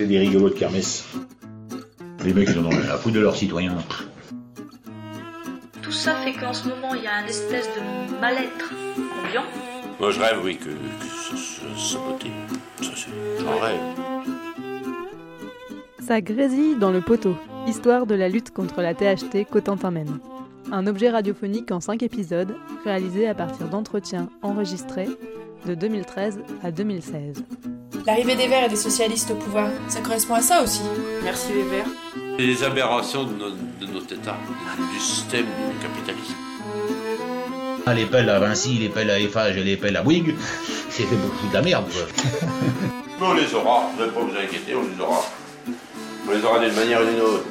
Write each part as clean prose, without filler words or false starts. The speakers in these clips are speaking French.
C'est des rigolos de kermesse. Les mecs, ils en ont la foutre de leurs citoyens. Tout ça fait qu'en ce moment, il y a une espèce de mal-être ambiant. Moi, je rêve, oui, que ça se sabote. Ça, j'en rêve. Ça grésille dans le poteau, histoire de la lutte contre la THT Cotentin mène. Un objet radiophonique en 5 épisodes, réalisé à partir d'entretiens enregistrés de 2013 à 2016. L'arrivée des Verts et des socialistes au pouvoir, ça correspond à ça aussi. Merci les Verts. C'est des aberrations de notre État, du système du capitalisme. Les pelles à Vinci, les pelles à Eiffage et les pelles à Bouygues, c'est fait beaucoup de la merde, quoi. Mais on les aura, vous n'avez pas vous inquiéter, on les aura. On les aura d'une manière ou d'une autre.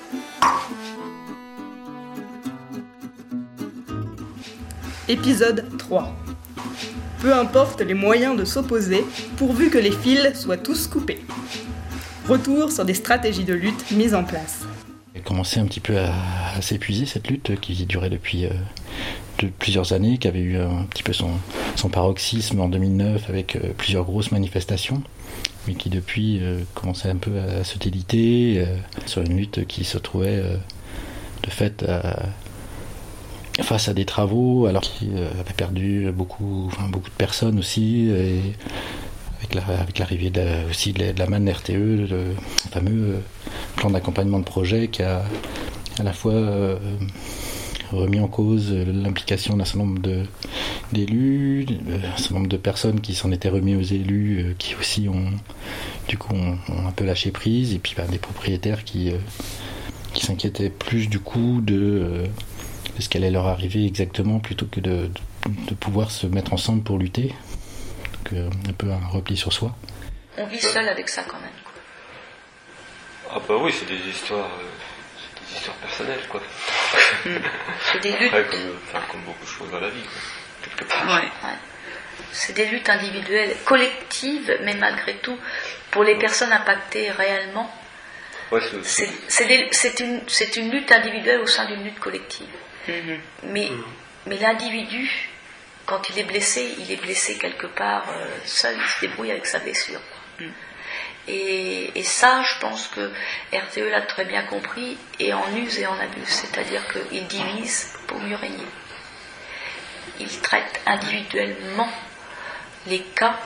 Épisode 3. Peu importe les moyens de s'opposer, pourvu que les fils soient tous coupés. Retour sur des stratégies de lutte mises en place. Elle a commencé un petit peu à s'épuiser, cette lutte qui durait depuis plusieurs années, qui avait eu un petit peu son paroxysme en 2009 avec plusieurs grosses manifestations, mais qui depuis commençait un peu à se déliter sur une lutte qui se trouvait de fait face à des travaux, alors qu'il avait perdu beaucoup de personnes aussi, et avec l'arrivée aussi de la manne RTE, le fameux plan d'accompagnement de projet qui a à la fois remis en cause l'implication d'un certain nombre d'élus, un certain nombre de personnes qui s'en étaient remis aux élus, qui aussi ont un peu lâché prise, et puis des propriétaires qui s'inquiétaient plus du coup de ce qu'allait leur arriver exactement, plutôt que de pouvoir se mettre ensemble pour lutter. Donc un peu un repli sur soi. On vit seul avec ça quand même. Ah bah oui, c'est des histoires personnelles, quoi. C'est des luttes. Ouais, comme beaucoup de choses dans la vie, quoi, quelque part. Ouais. C'est des luttes individuelles, collectives, mais malgré tout, pour les personnes impactées réellement, ouais, c'est une lutte individuelle au sein d'une lutte collective. Mais l'individu, quand il est blessé quelque part seul, il se débrouille avec sa blessure. Et ça, je pense que RTE l'a très bien compris, et en use et en abuse, c'est-à-dire qu'il divise pour mieux régner. Il traite individuellement les cas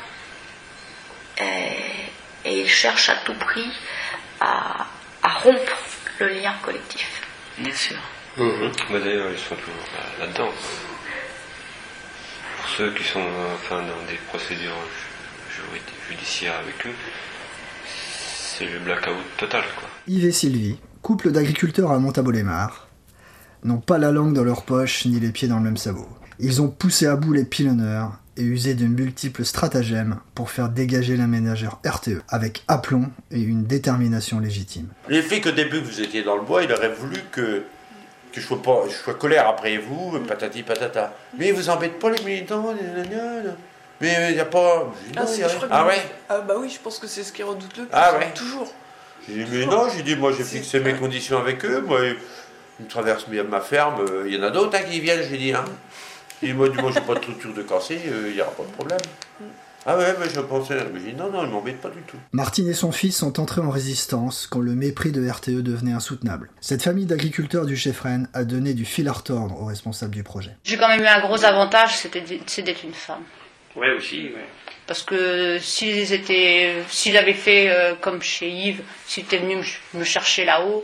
et il cherche à tout prix à rompre le lien collectif. Bien sûr. Mais d'ailleurs, ils sont toujours là-dedans. Pour ceux qui sont dans des procédures judiciaires avec eux, c'est le blackout total, quoi. Yves et Sylvie, couple d'agriculteurs à Montabault-les-Mares, n'ont pas la langue dans leur poche ni les pieds dans le même sabot. Ils ont poussé à bout les pilonneurs et usé de multiples stratagèmes pour faire dégager l'aménageur RTE avec aplomb et une détermination légitime. Les flics, au début que vous étiez dans le bois, il aurait voulu que je sois colère après vous, patati patata. Mais vous embêtez pas les militants, mais il n'y a pas... Ah ouais. Ah bah oui, je pense que c'est ce qui redoute le plus. Ah ouais. Toujours. J'ai dit, mais non, moi j'ai fixé mes conditions avec eux, moi, ils me traversent ma ferme, il y en a d'autres qui viennent, j'ai dit, Et moi, j'ai pas de structure de cassé, il n'y aura pas de problème. Ah ouais, mais je pensais, mais j'ai dit, non, ils m'embêtent pas du tout. Martine et son fils sont entrés en résistance quand le mépris de RTE devenait insoutenable. Cette famille d'agriculteurs du Chefren a donné du fil à retordre aux responsables du projet. J'ai quand même eu un gros avantage, c'est d'être une femme. Ouais, aussi, ouais. Parce que s'ils avaient fait comme chez Yves, s'ils étaient venus me chercher là-haut,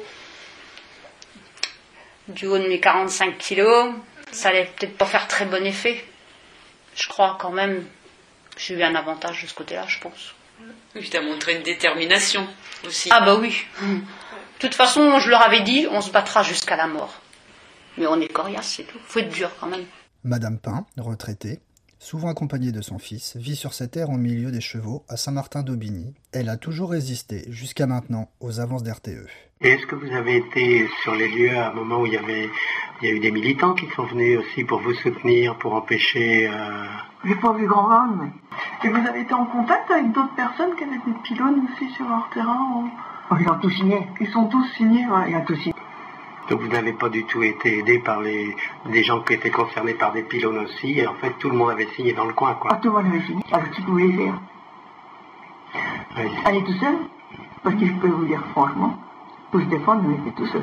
du haut de mes 45 kilos, ça allait peut-être pas faire très bon effet. Je crois quand même que j'ai eu un avantage de ce côté-là, je pense. Oui, t'as montré une détermination aussi. Ah bah oui. De toute façon, je leur avais dit, on se battra jusqu'à la mort. Mais on est coriace, c'est tout. Faut être dur quand même. Madame Pain, retraitée, souvent accompagnée de son fils, vit sur cette terre au milieu des chevaux à Saint-Martin-d'Aubigny. Elle a toujours résisté, jusqu'à maintenant, aux avances d'RTE. Et est-ce que vous avez été sur les lieux à un moment où il y a eu des militants qui sont venus aussi pour vous soutenir, pour empêcher... J'ai pas vu grand monde, mais... Et vous avez été en contact avec d'autres personnes qui avaient des pylônes aussi sur leur terrain Ils ont tous signé. Ils sont tous signés, ouais. Ils ont tous signé. Donc vous n'avez pas du tout été aidé par des gens qui étaient concernés par des pylônes aussi, et en fait tout le monde avait signé dans le coin, quoi. Ah, tout le monde avait signé. Alors qui pouvait les faire? Oui. Elle est tout seule? Parce que je peux vous dire franchement, pour se défendre, il était tout seul.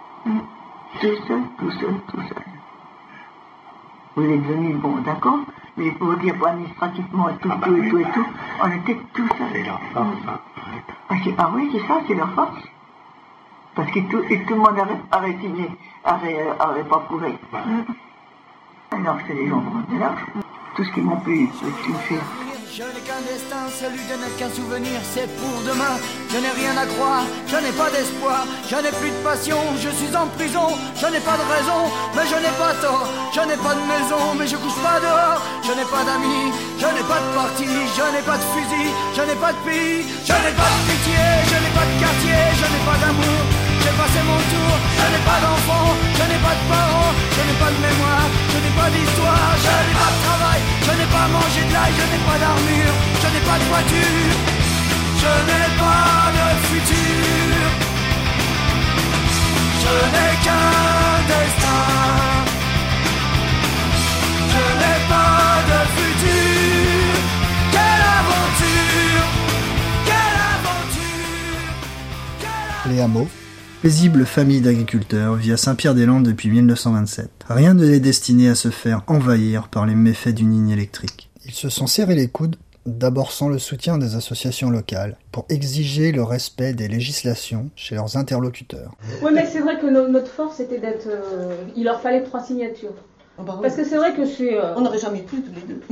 Tout seul. Vous êtes venus, bon, d'accord, mais pour vous dire, administrativement, et tout, on était tout seul. C'est leur force, hein. Ah oui, c'est ça, c'est leur force. Parce que tout le monde a résigné, avait pas prouvé. Alors c'est les gens de là, tout ce qu'ils m'ont pu faire. Je n'ai qu'un destin, celui de n'être qu'un souvenir, c'est pour demain. Je n'ai rien à croire, je n'ai pas d'espoir, je n'ai plus de passion, je suis en prison, je n'ai pas de raison, mais je n'ai pas tort. Je n'ai pas de maison, mais je couche pas dehors. Je n'ai pas d'amis, je n'ai pas de parti, je n'ai pas de fusil, je n'ai pas de pays, je n'ai pas de pitié, je n'ai pas de quartier, je n'ai pas d'amour. J'ai passé mon tour, je n'ai pas d'enfants, je n'ai pas de parents, je n'ai pas de mémoire, je n'ai pas d'histoire, je n'ai pas de travail, je n'ai pas mangé de l'ail, je n'ai pas d'armure, je n'ai pas de voiture, je n'ai pas de futur, je n'ai qu'un destin, je n'ai pas de futur, quelle aventure, quelle aventure. Les hameaux. Paisible famille d'agriculteurs vit à Saint-Pierre-des-Landes depuis 1927. Rien ne les destinait à se faire envahir par les méfaits d'une ligne électrique. Ils se sont serrés les coudes, d'abord sans le soutien des associations locales, pour exiger le respect des législations chez leurs interlocuteurs. Oui, mais c'est vrai que notre force était d'être... il leur fallait 3 signatures. Oh bah oui. Parce que c'est vrai que c'est... On n'aurait jamais pu tous les deux.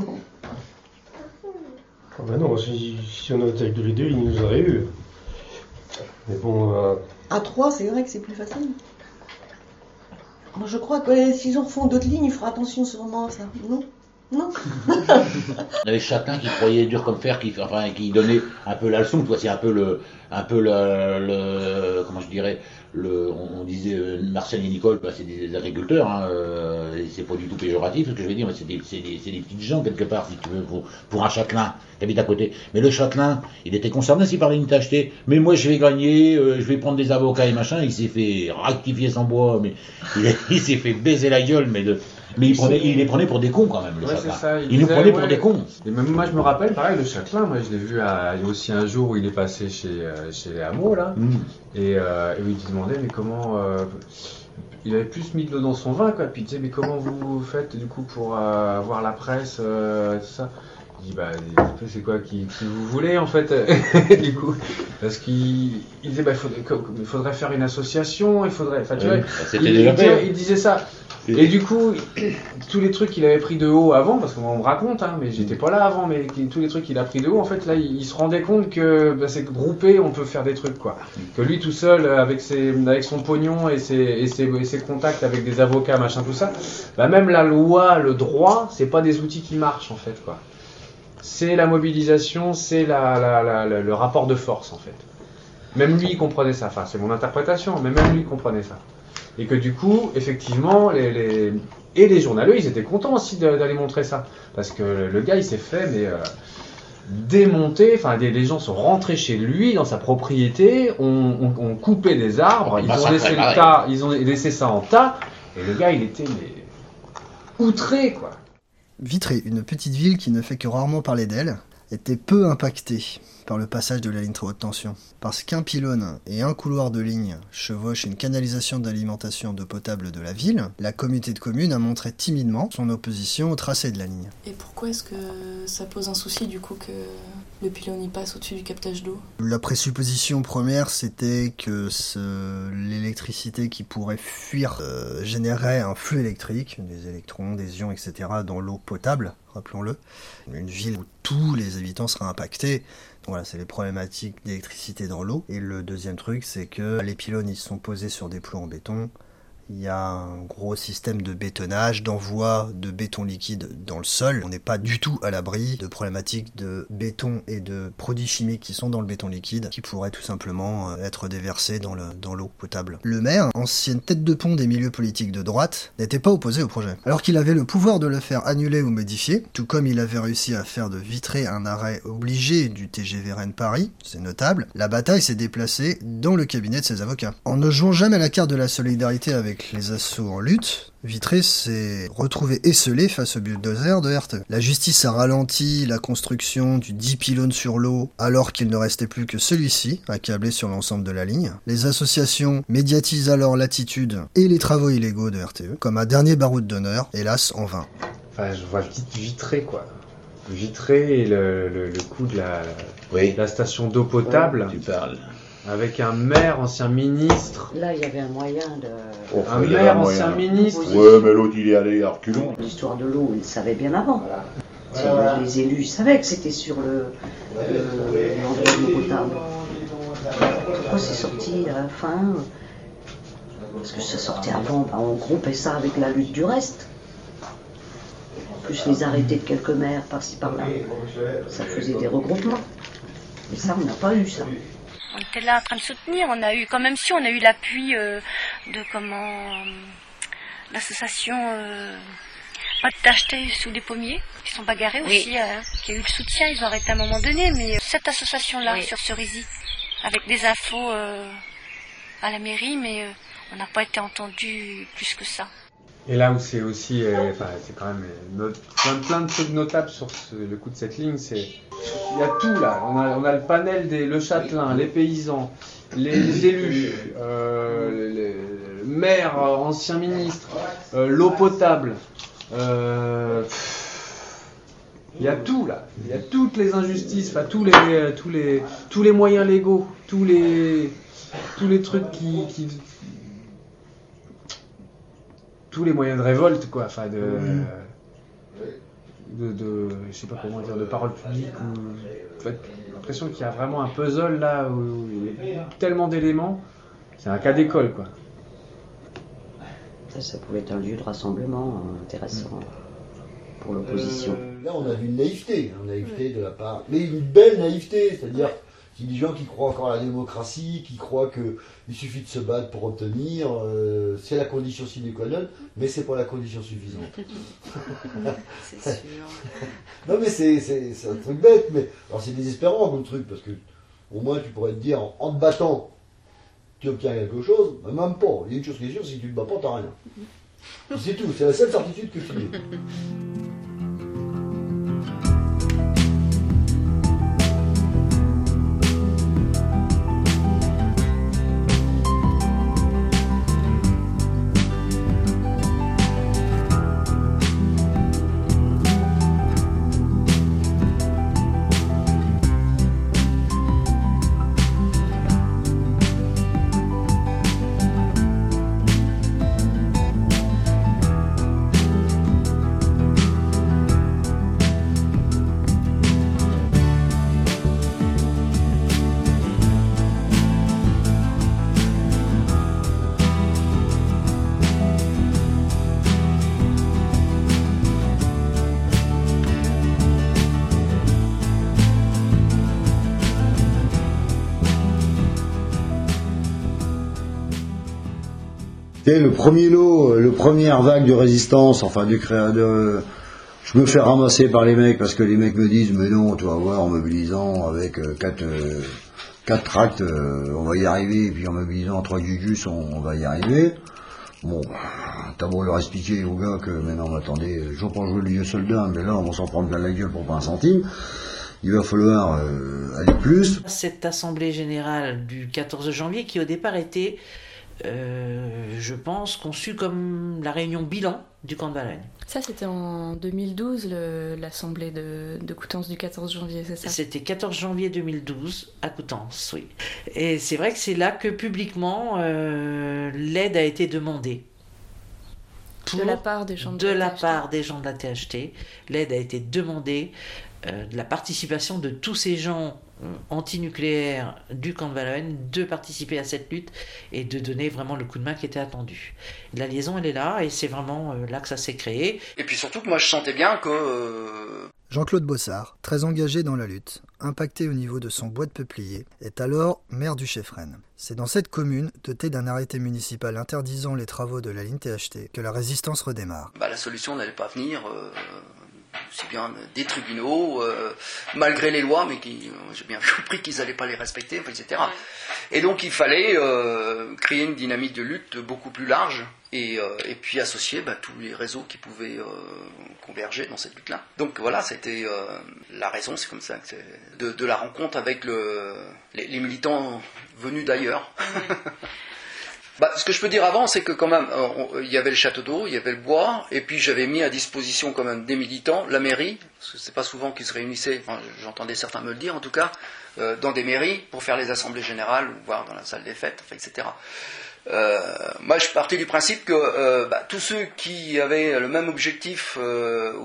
Oh bah non, si on était avec tous les deux, ils nous auraient eu. Mais bon... À 3, c'est vrai que c'est plus facile. Moi, je crois que s'ils en refont d'autres lignes, il fera attention sûrement à ça. Non. On avait chacun qui croyait dur comme fer, qui donnait un peu la leçon. C'est un peu le comment je dirais, on disait Marcel et Nicole, c'est des agriculteurs, hein, et c'est pas du tout péjoratif ce que je vais dire, mais c'est des petites gens quelque part, si tu veux, pour un châtelain qui habite à côté. Mais le châtelain, il était concerné s'il parlait d'une acheter. Mais moi je vais gagner, je vais prendre des avocats et machin. Il s'est fait rectifier son bois, mais il s'est fait baiser la gueule, mais il les prenait pour des cons quand même, le châtelain. Ça, il nous prenait pour des cons. Et même moi je me rappelle, pareil, le châtelain, moi je l'ai vu aussi un jour où il est passé chez les hameaux là, et où il demandait mais comment, il avait plus mis de l'eau dans son vin quoi, puis il disait mais comment vous faites du coup pour avoir la presse, tout ça. Il dit c'est quoi qui vous voulez en fait du coup, parce qu'il disait il faudrait faire une association, il faudrait, enfin tu vois, il disait ça. Et du coup, tous les trucs qu'il avait pris de haut avant, parce qu'on me raconte, hein, mais j'étais pas là avant, mais tous les trucs qu'il a pris de haut, en fait, là, il se rendait compte que c'est groupé, on peut faire des trucs, quoi. Que lui, tout seul, avec son pognon et ses contacts avec des avocats, machin, tout ça, même la loi, le droit, c'est pas des outils qui marchent, en fait, quoi. C'est la mobilisation, c'est le rapport de force, en fait. Même lui, il comprenait ça. Enfin, c'est mon interprétation, mais même lui, il comprenait ça. Et que du coup, effectivement, les journalistes, ils étaient contents aussi d'aller montrer ça. Parce que le gars, il s'est fait démonter, enfin, les gens sont rentrés chez lui, dans sa propriété, ont coupé des arbres, ils ont laissé ça en tas, et le gars, il était outré, quoi. Vitré, une petite ville qui ne fait que rarement parler d'elle, était peu impactée par le passage de la ligne très haute tension. Parce qu'un pylône et un couloir de ligne chevauchent une canalisation d'alimentation d'eau potable de la ville, la communauté de communes a montré timidement son opposition au tracé de la ligne. Et pourquoi est-ce que ça pose un souci du coup que le pylône y passe au-dessus du captage d'eau ? La présupposition première, c'était que l'électricité qui pourrait fuir générait un flux électrique, des électrons, des ions, etc. dans l'eau potable, rappelons-le. Une ville où tous les habitants seraient impactés. Voilà, c'est les problématiques d'électricité dans l'eau. Et le deuxième truc, c'est que les pylônes, ils sont posés sur des plots en béton. Il y a un gros système de bétonnage, d'envoi de béton liquide dans le sol. On n'est pas du tout à l'abri de problématiques de béton et de produits chimiques qui sont dans le béton liquide, qui pourraient tout simplement être déversés dans l'eau potable. Le maire, ancienne tête de pont des milieux politiques de droite, n'était pas opposé au projet. Alors qu'il avait le pouvoir de le faire annuler ou modifier, tout comme il avait réussi à faire de Vitré un arrêt obligé du TGV Rennes-Paris, c'est notable, la bataille s'est déplacée dans le cabinet de ses avocats. En ne jouant jamais la carte de la solidarité avec avec les assauts en lutte, Vitré s'est retrouvé esseulé face au bulldozer de RTE. La justice a ralenti la construction du 10 pylônes sur l'eau alors qu'il ne restait plus que celui-ci à câbler sur l'ensemble de la ligne. Les associations médiatisent alors l'attitude et les travaux illégaux de RTE comme un dernier baroud d'honneur, hélas en vain. Enfin, je vois le titre Vitré, quoi. Vitré et le coup de la station d'eau potable. Tu parles. Avec un maire, ancien ministre. Là, il y avait un moyen de... Un maire, ancien ministre. Ouais, mais l'autre, il est allé à reculons. L'histoire de l'eau, il le savait bien avant. Les élus savaient que c'était sur l'endroit d'eau potable. Pourquoi c'est sorti à la fin? Parce que ça sortait avant, on groupait ça avec la lutte du reste. Plus les arrêtés de quelques maires par-ci par-là. Ça faisait des regroupements. Mais ça, on n'a pas eu ça. On était là en train de soutenir, on a eu, quand même si on a eu l'appui de l'association pas de t'acheter sous les pommiers, qui sont bagarrés aussi, qui a eu le soutien, ils ont arrêté à un moment donné, mais cette association-là sur Cerisy, avec des infos à la mairie, mais on n'a pas été entendu plus que ça. Et là où c'est aussi, c'est quand même plein de trucs notables sur le coup de cette ligne, il y a tout là. On a le panel le châtelain, les paysans, les élus, les maires, anciens ministres, l'eau potable. Il y a tout là. Il y a toutes les injustices, tous les moyens légaux, tous les trucs qui tous les moyens de révolte, quoi, enfin de je sais pas comment dire, de parole publique, ou j'ai l'impression qu'il y a vraiment un puzzle là où il y a tellement d'éléments, c'est un cas d'école, quoi. Ça pouvait être un lieu de rassemblement intéressant pour l'opposition. Là, on a vu une naïveté de la part, mais une belle naïveté, c'est-à-dire qu'il y a des gens qui croient encore à la démocratie, qui croient qu'il suffit de se battre pour obtenir, c'est la condition sine qua non, mais c'est pas la condition suffisante. C'est sûr. Non mais c'est un truc bête, mais alors c'est désespérant comme truc, parce que au moins tu pourrais te dire, en te battant, tu obtiens quelque chose, mais même pas. Il y a une chose qui est sûre, si tu te bats pas, t'as rien. C'est tout, c'est la seule certitude que tu as. Le premier lot, le première vague de résistance, enfin je me fais ramasser par les mecs parce que les mecs me disent mais non, tu vas voir, en mobilisant avec 4 tracts, on va y arriver, et puis en mobilisant 3 jujus, on va y arriver. Bon, t'as beau leur expliquer aux gars que maintenant attendez, je vais pas jouer le vieux soldat, mais là on va s'en prendre plein la gueule pour pas un centime. Il va falloir aller plus. Cette assemblée générale du 14 janvier qui au départ était je pense, conçu comme la réunion bilan du camp de Valognes. Ça, c'était en 2012, l'assemblée de Coutances du 14 janvier, c'est ça? C'était 14 janvier 2012, à Coutances, oui. Et c'est vrai que c'est là que, publiquement, l'aide a été demandée. De la part des gens de la THT. L'aide a été demandée, de la participation de tous ces gens antinucléaires du camp de Valognes, de participer à cette lutte et de donner vraiment le coup de main qui était attendu. La liaison, elle est là, et c'est vraiment là que ça s'est créé. Et puis surtout que moi je sentais bien que... Jean-Claude Bossard, très engagé dans la lutte, impacté au niveau de son bois de peuplier, est alors maire du Cheffren. C'est dans cette commune, dotée d'un arrêté municipal interdisant les travaux de la ligne THT, que la résistance redémarre. La solution n'allait pas venir aussi bien des tribunaux, malgré les lois, mais qui, j'ai bien compris qu'ils n'allaient pas les respecter, etc. Et donc il fallait créer une dynamique de lutte beaucoup plus large, et puis associer tous les réseaux qui pouvaient converger dans cette lutte-là. Donc voilà, c'était la raison, c'est comme ça, de la rencontre avec les militants venus d'ailleurs. Ce que je peux dire avant, c'est que quand même, il y avait le château d'eau, il y avait le bois, et puis j'avais mis à disposition quand même des militants, la mairie, parce que c'est pas souvent qu'ils se réunissaient, enfin, j'entendais certains me le dire en tout cas, dans des mairies pour faire les assemblées générales, ou voire dans la salle des fêtes, etc. Moi, je partais du principe que tous ceux qui avaient le même objectif que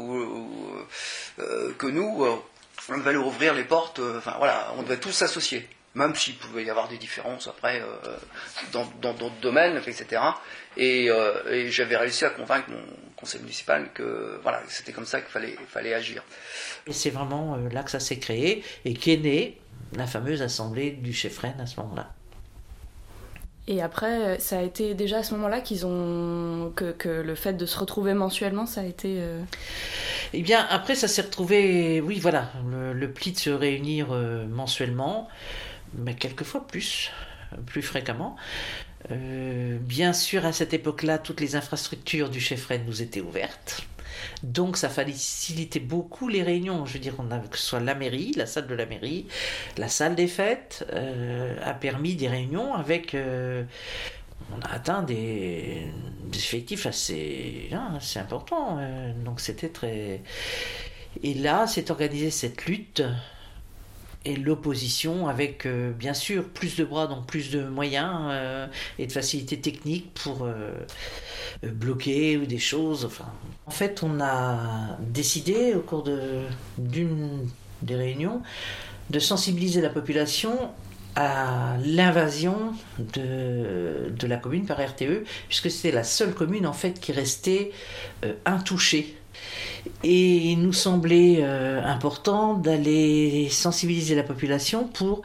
nous, on devait leur ouvrir les portes, on devait tous s'associer. Même s'il pouvait y avoir des différences après dans d'autres domaines, etc. Et j'avais réussi à convaincre mon conseil municipal que c'était comme ça qu'il fallait agir. Et c'est vraiment là que ça s'est créé et qu'est née la fameuse assemblée du Cheffren à ce moment-là. Et après, ça a été déjà à ce moment-là que le fait de se retrouver mensuellement, ça a été... Eh bien, après, ça s'est retrouvé... Oui, voilà, le pli de se réunir mensuellement, mais quelquefois plus fréquemment. Bien sûr, à cette époque-là, toutes les infrastructures du Cheffren nous étaient ouvertes. Donc ça facilitait beaucoup les réunions. Je veux dire, que ce soit la mairie, la salle de la mairie, la salle des fêtes, a permis des réunions avec... on a atteint des effectifs assez importants. Donc c'était très... Et là, s'est organisée cette lutte et l'opposition avec, bien sûr, plus de bras, donc plus de moyens et de facilités techniques pour bloquer ou des choses. Enfin, en fait, on a décidé, au cours d'une des réunions, de sensibiliser la population à l'invasion de la commune par RTE, puisque c'était la seule commune, en fait, qui restait intouchée. Et il nous semblait important d'aller sensibiliser la population pour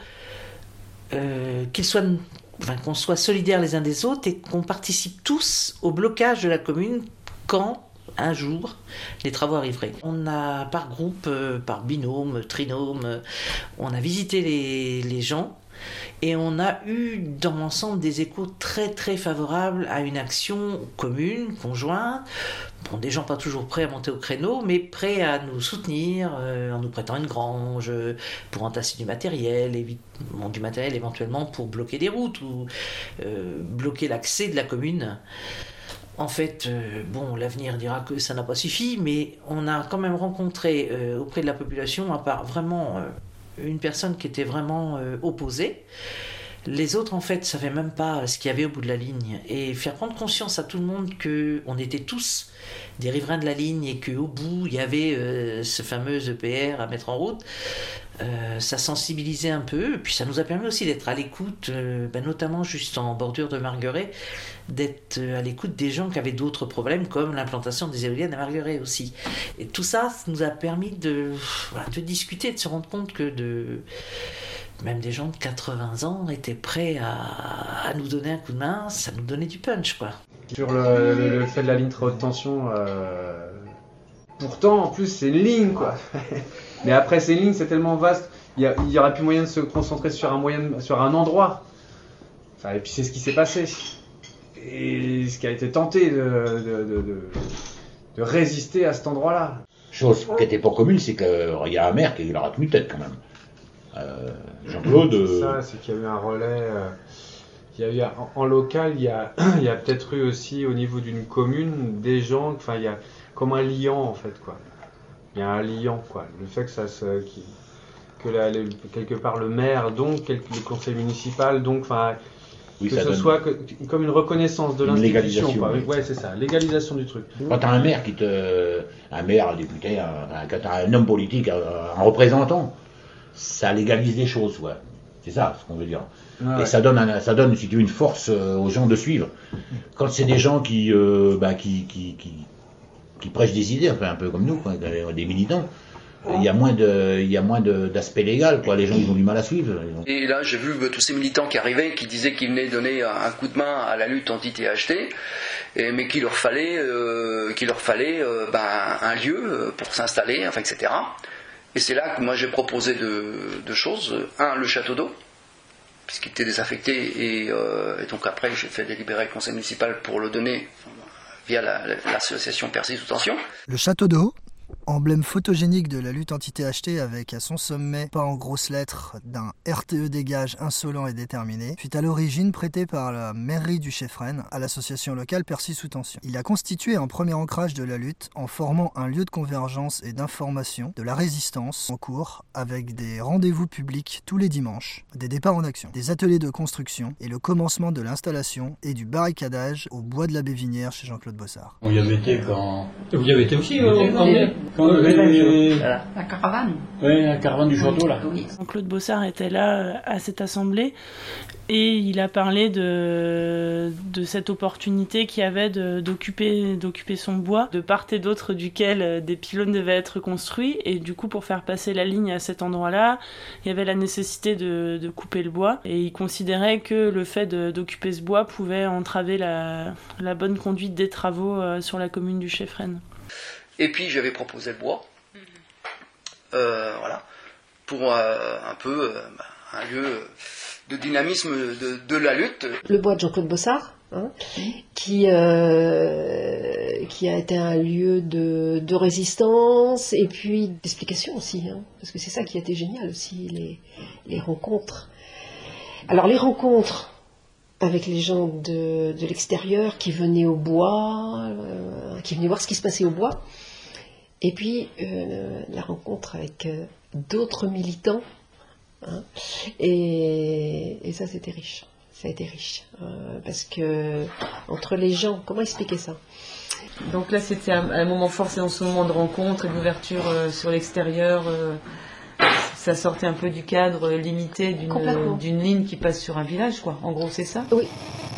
qu'on soit solidaires les uns des autres et qu'on participe tous au blocage de la commune quand, un jour, les travaux arriveraient. On a par groupe, par binôme, trinôme, on a visité les gens. Et on a eu dans l'ensemble des échos très très favorables à une action commune, conjointe. Bon, des gens pas toujours prêts à monter au créneau, mais prêts à nous soutenir en nous prêtant une grange pour entasser du matériel éventuellement pour bloquer des routes ou bloquer l'accès de la commune. En fait, l'avenir dira que ça n'a pas suffi, mais on a quand même rencontré auprès de la population, à part vraiment... une personne qui était vraiment opposée. Les autres, en fait, ne savaient même pas ce qu'il y avait au bout de la ligne. Et faire prendre conscience à tout le monde qu'on était tous des riverains de la ligne et qu'au bout, il y avait ce fameux EPR à mettre en route, ça sensibilisait un peu. Et puis ça nous a permis aussi d'être à l'écoute, notamment juste en bordure de Marguerite, d'être à l'écoute des gens qui avaient d'autres problèmes, comme l'implantation des éoliennes à Marguerite aussi. Et tout ça nous a permis de discuter, de se rendre compte que même des gens de 80 ans étaient prêts à nous donner un coup de main. Ça nous donnait du punch, quoi. Sur le fait de la ligne très haute tension, pourtant en plus c'est une ligne, quoi. Mais après ces lignes, c'est tellement vaste, il y aurait plus moyen de se concentrer sur un endroit. Enfin, et puis c'est ce qui s'est passé. Et ce qui a été tenté de résister à cet endroit-là. Chose qui n'était pas commune, c'est qu'il y a un maire qui leur a tenu tête quand même. Jean-Claude. C'est ça, c'est qu'il y a eu un relais. Il y a eu en local, il y a peut-être eu aussi au niveau d'une commune des gens. Enfin, il y a comme un liant en fait, quoi. Il y a un liant, quoi. Le fait que quelque part le maire, donc le conseil municipal, donc enfin. Oui, que ce soit comme une reconnaissance de l'institution. Ouais, c'est ça, légalisation du truc. Quand tu as un maire un député, quand tu as un homme politique, un représentant, ça légalise les choses, ouais. C'est ça ce qu'on veut dire. Ouais. Et ça donne, si tu veux, une force aux gens de suivre. Quand c'est des gens qui prêchent des idées, enfin, un peu comme nous, quoi, des militants, il y a moins d'aspect légal, quoi. Les gens, ils ont du mal à suivre. Et là, j'ai vu tous ces militants qui arrivaient, qui disaient qu'ils venaient donner un coup de main à la lutte anti-THT, mais qu'il leur fallait un lieu pour s'installer, enfin, etc. Et c'est là que moi j'ai proposé deux choses. Un, le château d'eau, puisqu'il était désaffecté, et donc après j'ai fait délibérer le conseil municipal pour le donner via l'association Percy sous tension. Le château d'eau, emblème photogénique de la lutte anti-THT avec à son sommet, pas en grosses lettres, d'un RTE dégage insolent et déterminé, fut à l'origine prêté par la mairie du Cheffren à l'association locale Percy sous tension. Il a constitué un premier ancrage de la lutte en formant un lieu de convergence et d'information de la résistance en cours avec des rendez-vous publics tous les dimanches, des départs en action, des ateliers de construction et le commencement de l'installation et du barricadage au bois de la Bévinière chez Jean-Claude Bossard. On y avait été quand... Vous y avez été aussi, La caravane. Oui, la caravane du château, là. Jean-Claude Bossard était là à cette assemblée et il a parlé de cette opportunité qu'il y avait d'occuper son bois, de part et d'autre duquel des pylônes devaient être construits. Et du coup, pour faire passer la ligne à cet endroit-là, il y avait la nécessité de couper le bois. Et il considérait que le fait d'occuper ce bois pouvait entraver la bonne conduite des travaux sur la commune du Cheffren. Et puis j'avais proposé le bois, voilà, pour un peu un lieu de dynamisme de la lutte. Le bois de Jean-Claude Bossard, qui a été un lieu de résistance et puis d'explication aussi, parce que c'est ça qui a été génial aussi, les rencontres. Alors les rencontres avec les gens de l'extérieur qui venaient au bois, qui venaient voir ce qui se passait au bois. Et puis la rencontre avec d'autres militants, et ça c'était riche, ça a été riche, parce que entre les gens, comment expliquer ça? Donc là c'était un moment fort, c'est dans ce moment de rencontre et d'ouverture sur l'extérieur, ça sortait un peu du cadre limité d'une ligne qui passe sur un village, quoi. En gros c'est ça? Oui.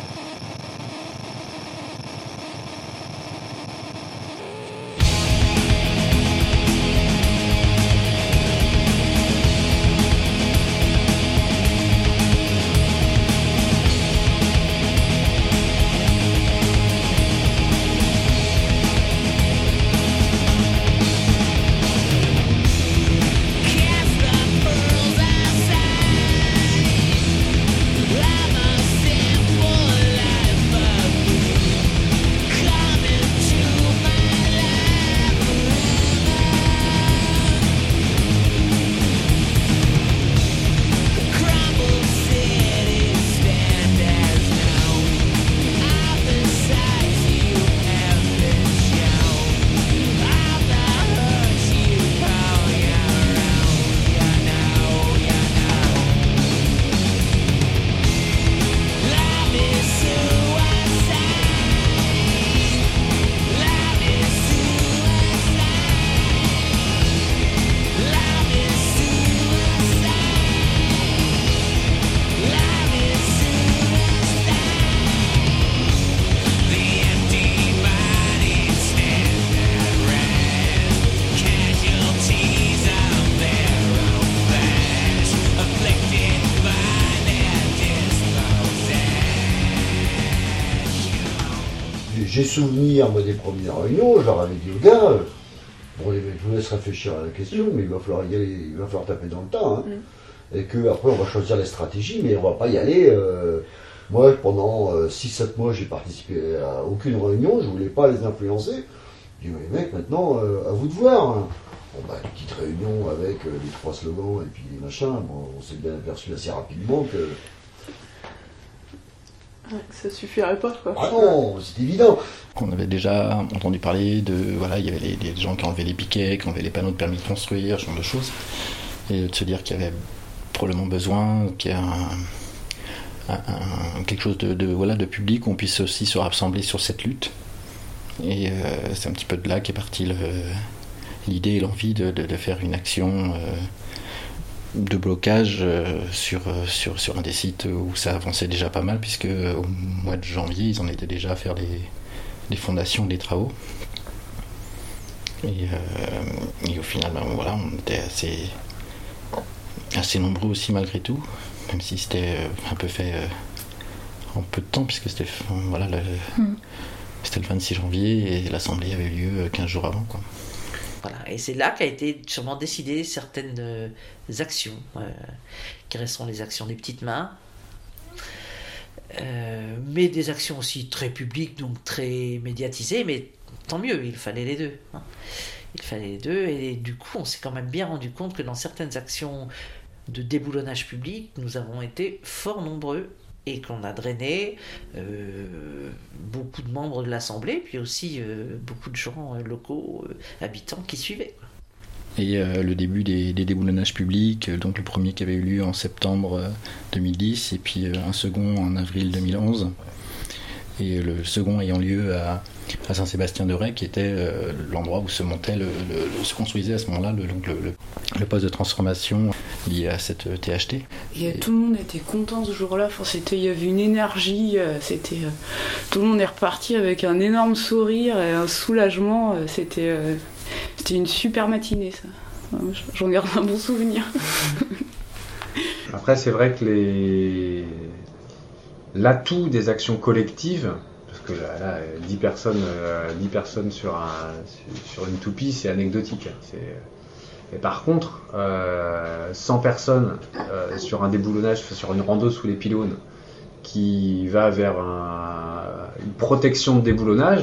J'ai souvenir des premières réunions, je leur avais dit aux gars, bon, je vous laisse réfléchir à la question, mais il va falloir y aller, il va falloir taper dans le tas, et qu'après on va choisir la stratégie, mais on va pas y aller. Moi, pendant 6-7 mois, j'ai participé à aucune réunion, je voulais pas les influencer. Je dis, les mecs, maintenant, à vous de voir. Bon, bah, une petite réunion avec les 3 slogans et puis les machins, bon, on s'est bien aperçu assez rapidement que... Ça suffirait pas, quoi. Ah non, c'est évident. On avait déjà entendu parler de... Voilà, il y avait les gens qui enlevaient les piquets, qui enlevaient les panneaux de permis de construire, ce genre de choses. Et de se dire qu'il y avait probablement besoin qu'il y ait quelque chose de public, où on puisse aussi se rassembler sur cette lutte. Et c'est un petit peu de là qu'est partie l'idée et l'envie de faire une action de blocage sur un des sites où ça avançait déjà pas mal, puisque au mois de janvier, ils en étaient déjà à faire les fondations des travaux. Et au final, voilà, on était assez nombreux aussi malgré tout, même si c'était un peu fait en peu de temps, puisque c'était c'était le 26 janvier et l'assemblée avait eu lieu 15 jours avant, quoi. Voilà. Et c'est là qu'a été sûrement décidé certaines actions, qui resteront les actions des petites mains, mais des actions aussi très publiques, donc très médiatisées, mais tant mieux, il fallait les deux. Hein. Il fallait les deux, et du coup, on s'est quand même bien rendu compte que dans certaines actions de déboulonnage public, nous avons été fort nombreux, et qu'on a drainé beaucoup de membres de l'Assemblée, puis aussi beaucoup de gens locaux, habitants qui suivaient. Et le début des déboulonnages publics, donc le premier qui avait eu lieu en septembre 2010, et puis un second en avril 2011, et le second ayant lieu à Saint-Sébastien-de-Ré, qui était l'endroit où se construisait à ce moment-là le poste de transformation lié à cette THT. Et tout le monde était content ce jour-là. Il y avait une énergie. Tout le monde est reparti avec un énorme sourire et un soulagement. C'était une super matinée, ça. J'en garde un bon souvenir. Après, c'est vrai que l'atout des actions collectives, parce que là 10 personnes sur une toupie, c'est anecdotique. Et par contre, 100 personnes sur un déboulonnage, sur une rando sous les pylônes, qui va vers une protection de déboulonnage,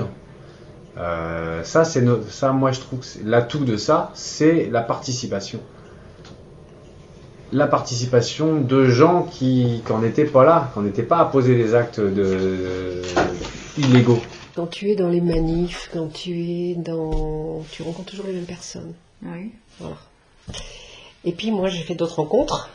ça, moi je trouve que l'atout de ça, c'est la participation. La participation de gens qui n'étaient pas là, qui n'étaient pas à poser des actes illégaux. Quand tu es dans les manifs, tu rencontres toujours les mêmes personnes. Oui. Voilà. Et puis moi j'ai fait d'autres rencontres.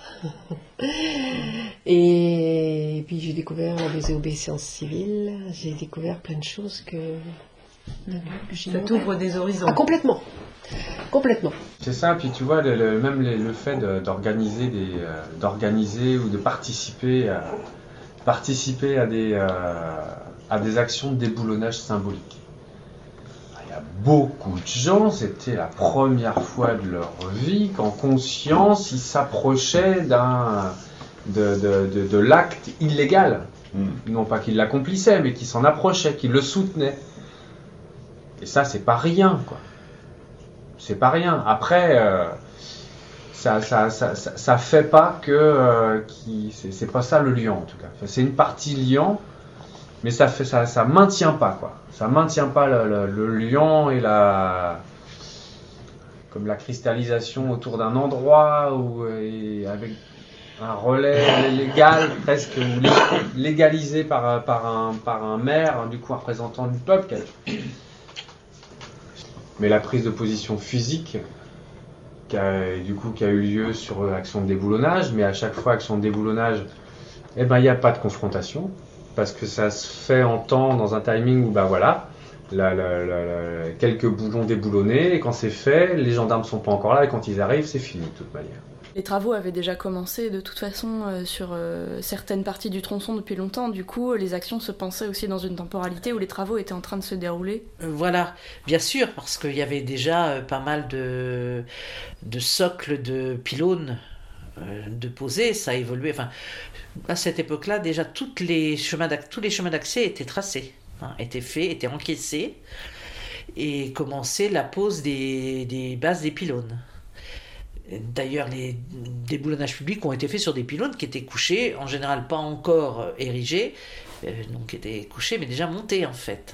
Et puis j'ai découvert la désobéissance civile, j'ai découvert plein de choses que ça t'ouvre des horizons. Ah, complètement. C'est ça, puis tu vois, même le fait d'organiser ou de participer à des actions de déboulonnage symbolique. Il y a beaucoup de gens, c'était la première fois de leur vie qu'en conscience, ils s'approchaient de l'acte illégal. Non pas qu'ils l'accomplissaient, mais qu'ils s'en approchaient, qu'ils le soutenaient. Et ça, c'est pas rien, quoi. C'est pas rien. Après, ça fait pas que... c'est pas ça le liant, en tout cas. Enfin, c'est une partie liant, mais ça maintient pas, quoi. Ça maintient pas le liant et comme la cristallisation autour d'un endroit et avec un relais légal presque ou légalisé par un maire, du coup un représentant du peuple. Mais la prise de position physique qui a eu lieu sur action de déboulonnage, mais à chaque fois action de déboulonnage, il n'y a pas de confrontation, parce que ça se fait en temps, dans un timing où quelques boulons déboulonnés, et quand c'est fait, les gendarmes sont pas encore là, et quand ils arrivent, c'est fini de toute manière. Les travaux avaient déjà commencé de toute façon sur certaines parties du tronçon depuis longtemps. Du coup, les actions se pensaient aussi dans une temporalité où les travaux étaient en train de se dérouler. Voilà, bien sûr, parce qu'il y avait déjà pas mal de socles de pylônes de posés. Ça a évolué. Enfin, à cette époque-là, déjà tous les chemins d'accès étaient tracés, étaient faits, étaient encaissés, et commençait la pose des bases des pylônes. D'ailleurs, les déboulonnages publics ont été faits sur des pylônes qui étaient couchés, en général pas encore érigés, donc qui étaient couchés, mais déjà montés en fait.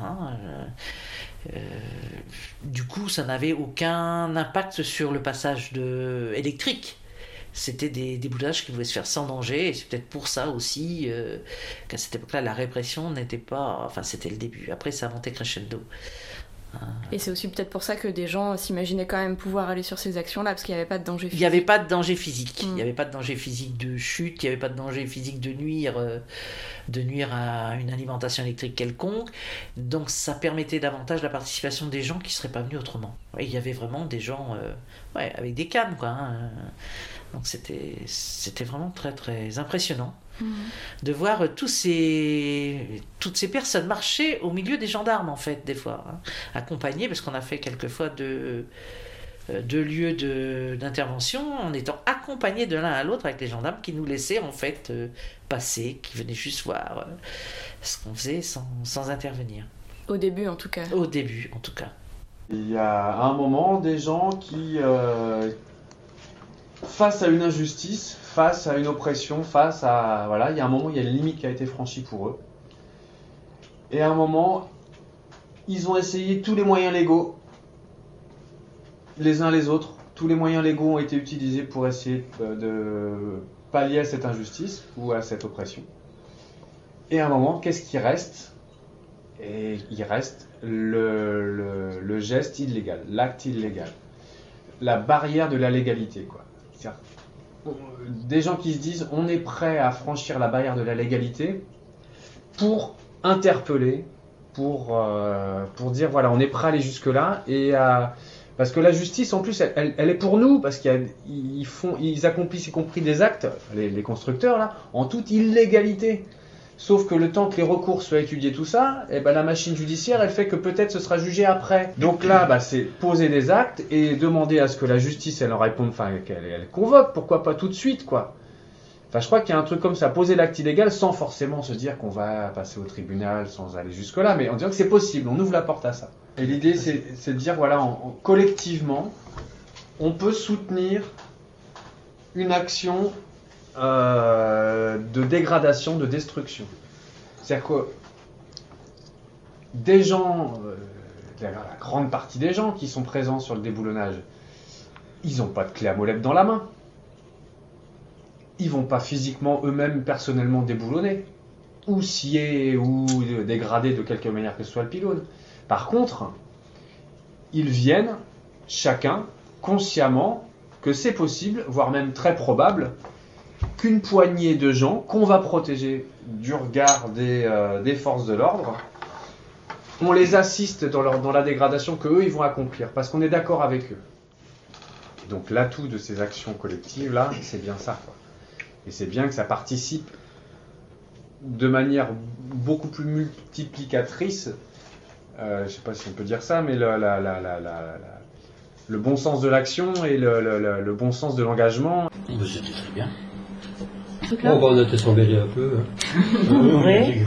Du coup, ça n'avait aucun impact sur le passage électrique. C'était des déboulonnages qui pouvaient se faire sans danger, et c'est peut-être pour ça aussi qu'à cette époque-là, la répression n'était pas... Enfin, c'était le début. Après, ça a monté crescendo. Et c'est aussi peut-être pour ça que des gens s'imaginaient quand même pouvoir aller sur ces actions-là, parce qu'il n'y avait pas de danger physique. Il n'y avait pas de danger physique. Il n'y avait pas de danger physique de chute, il n'y avait pas de danger physique de nuire à une alimentation électrique quelconque. Donc ça permettait davantage la participation des gens qui ne seraient pas venus autrement. Et il y avait vraiment des gens avec des cannes, quoi. Donc c'était vraiment très très impressionnant de voir toutes ces personnes marcher au milieu des gendarmes, en fait, des fois, hein, accompagnées, parce qu'on a fait quelquefois deux lieux d'intervention en étant accompagnés de l'un à l'autre avec les gendarmes qui nous laissaient en fait passer, qui venaient juste voir ce qu'on faisait sans intervenir. Au début en tout cas. Au début en tout cas. Il y a à un moment des gens qui, face à une injustice, face à une oppression, voilà, il y a un moment, il y a une limite qui a été franchie pour eux. Et à un moment, ils ont essayé tous les moyens légaux, les uns les autres. Tous les moyens légaux ont été utilisés pour essayer de pallier à cette injustice ou à cette oppression. Et à un moment, qu'est-ce qui reste ? Et il reste le geste illégal, l'acte illégal, la barrière de la légalité, quoi. C'est-à-dire, des gens qui se disent on est prêt à franchir la barrière de la légalité pour interpeller, pour dire voilà, on est prêt à aller jusque-là et parce que la justice, en plus, elle est pour nous, parce qu'ils accomplissent, y compris des actes, les constructeurs, là, en toute illégalité. Sauf que le temps que les recours soient étudiés, tout ça, eh ben, la machine judiciaire, elle fait que peut-être ce sera jugé après. Donc là, c'est poser des actes et demander à ce que la justice, elle en réponde, enfin, qu'elle convoque, pourquoi pas tout de suite, quoi. Enfin, je crois qu'il y a un truc comme ça, poser l'acte illégal sans forcément se dire qu'on va passer au tribunal, sans aller jusque-là, mais en disant que c'est possible, on ouvre la porte à ça. Et l'idée, c'est de dire, voilà, collectivement, on peut soutenir une action de dégradation, de destruction. C'est-à-dire que des gens, la grande partie des gens qui sont présents sur le déboulonnage, ils n'ont pas de clé à molette dans la main. Ils vont pas physiquement, eux-mêmes, personnellement déboulonner, ou scier, ou dégrader de quelque manière que ce soit le pylône. Par contre, ils viennent, chacun, consciemment, que c'est possible, voire même très probable, qu'une poignée de gens qu'on va protéger du regard des forces de l'ordre, on les assiste dans la dégradation qu'eux, ils vont accomplir, parce qu'on est d'accord avec eux. Et donc l'atout de ces actions collectives-là, c'est bien ça, quoi. Et c'est bien que ça participe de manière beaucoup plus multiplicatrice, je ne sais pas si on peut dire ça, mais le bon sens de l'action et le bon sens de l'engagement. C'était très bien. On a été s'embêter un peu. Oui.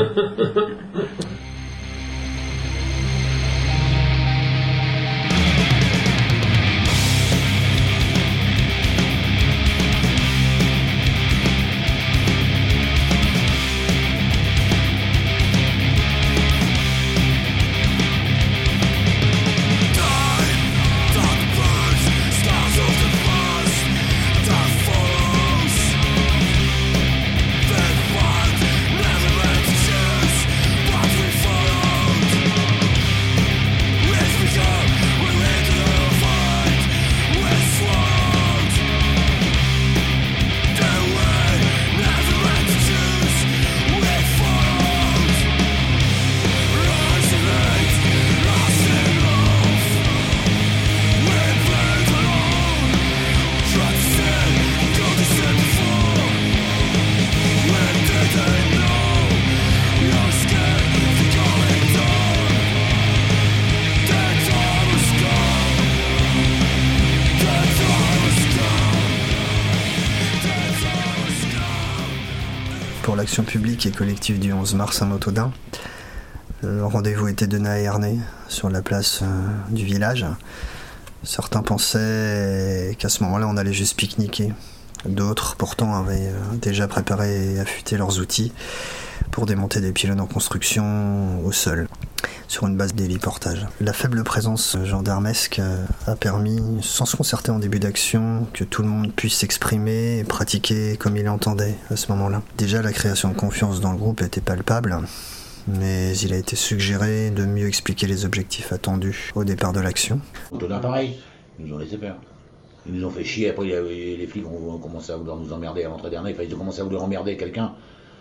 L'action publique et collective du 11 mars à Motaudin. Le rendez-vous était donné à Ernée, sur la place du village. Certains pensaient qu'à ce moment-là, on allait juste pique-niquer. D'autres, pourtant, avaient déjà préparé et affûté leurs outils pour démonter des pylônes en construction au sol, sur une base d'héliportage. La faible présence gendarmesque a permis, sans se concerter en début d'action, que tout le monde puisse s'exprimer et pratiquer comme il l'entendait à ce moment-là. Déjà, la création de confiance dans le groupe était palpable, mais il a été suggéré de mieux expliquer les objectifs attendus au départ de l'action. Motaudin, pareil, ils nous ont laissé faire. Ils nous ont fait chier, après les flics ont commencé à vouloir nous emmerder à l'entrée dernière, ils ont commencé à vouloir emmerder quelqu'un.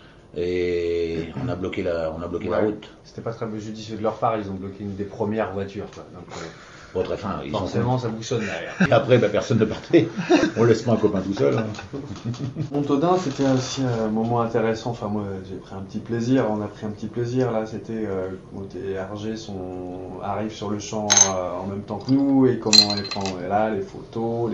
Et on a bloqué la route. C'était pas très judicieux de leur part, ils ont bloqué une des premières voitures, quoi. Donc, pas très fin. Forcément, ça bouchonne derrière. Et après, personne ne partait. On laisse pas un copain tout seul. Hein. Montaudoin, c'était aussi un moment intéressant. Enfin, moi, j'ai pris un petit plaisir. On a pris un petit plaisir là. C'était quand les RG arrivent sur le champ en même temps que nous et comment ils prennent là les photos,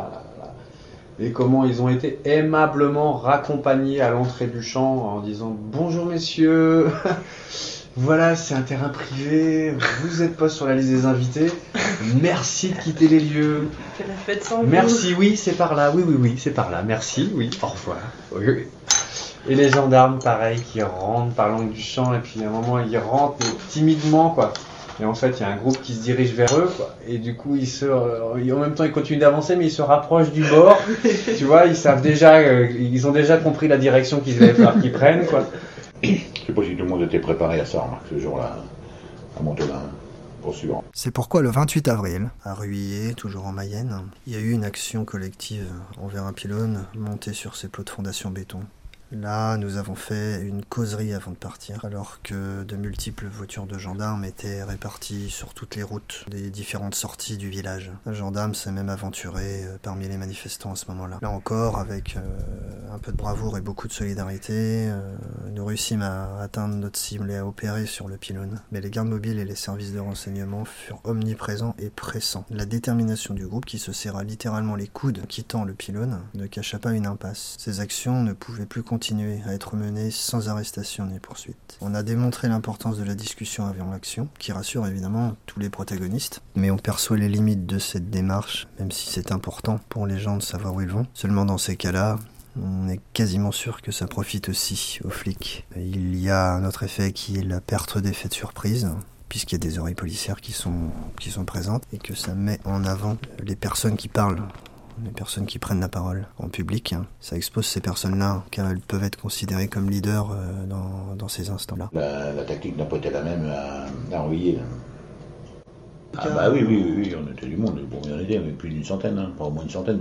et comment ils ont été aimablement raccompagnés à l'entrée du champ en disant bonjour messieurs. Voilà, c'est un terrain privé, vous n'êtes pas sur la liste des invités, merci de quitter les lieux. C'est la fête sans Merci, oui, c'est par là, oui, c'est par là, merci, oui, au revoir. Oui. Et les gendarmes, pareil, qui rentrent par l'angle du champ, et puis à un moment, ils rentrent mais timidement, quoi. Et en fait, il y a un groupe qui se dirige vers eux, quoi. Et du coup, en même temps, ils continuent d'avancer, mais ils se rapprochent du bord. Tu vois, ils savent déjà, ils ont déjà compris la direction qu'ils allaient falloir qu'ils prennent, quoi. Je sais pas si tout le monde était préparé à ça, remarque, ce jour-là, à Montaudoin, pour sûr. C'est pourquoi le 28 avril, à Ruillé, toujours en Mayenne, il y a eu une action collective envers un pylône monté sur ses plots de fondation béton. Là, nous avons fait une causerie avant de partir, alors que de multiples voitures de gendarmes étaient réparties sur toutes les routes des différentes sorties du village. Un gendarme s'est même aventuré parmi les manifestants à ce moment-là. Là encore, avec un peu de bravoure et beaucoup de solidarité, nous réussissime à atteindre notre cible et à opérer sur le pylône. Mais les gardes mobiles et les services de renseignement furent omniprésents et pressants. La détermination du groupe, qui se serra littéralement les coudes en quittant le pylône, ne cacha pas une impasse. Ces actions ne pouvaient plus continuer à être menées sans arrestation ni poursuite. On a démontré l'importance de la discussion avant l'action, qui rassure évidemment tous les protagonistes, mais on perçoit les limites de cette démarche, même si c'est important pour les gens de savoir où ils vont. Seulement dans ces cas-là, on est quasiment sûr que ça profite aussi aux flics. Il y a un autre effet qui est la perte d'effet de surprise, puisqu'il y a des oreilles policières qui sont présentes, et que ça met en avant les personnes qui parlent, les personnes qui prennent la parole en public. Ça expose ces personnes-là, car elles peuvent être considérées comme leaders dans ces instants-là. La tactique n'a pas été la même à Ruillé. Ah bah oui, on était du monde. Bon, il y en était, mais plus d'une centaine, pas au moins une centaine.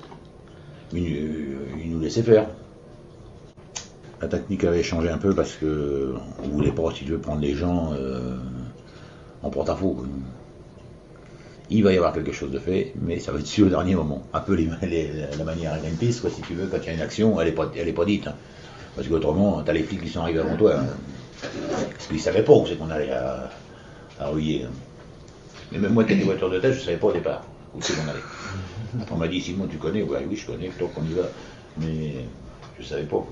Ils nous laissaient faire. La technique avait changé un peu parce que on voulait pas, si tu veux, prendre les gens en porte-à-faux. Il va y avoir quelque chose de fait, mais ça va être sur le dernier moment. Un peu la manière à Greenpeace, quoi, si tu veux, quand il y a une action, elle est pas dite. Hein. Parce qu'autrement, t'as les flics qui sont arrivés avant toi. Hein. Parce qu'ils savaient pas où c'est qu'on allait à Ruillé. Hein. Mais même moi, t'as des voitures de tête, je savais pas au départ où c'est qu'on allait. Après, on m'a dit, Simon, tu connais? Ouais, oui, je connais, donc on y va. Mais je savais pas.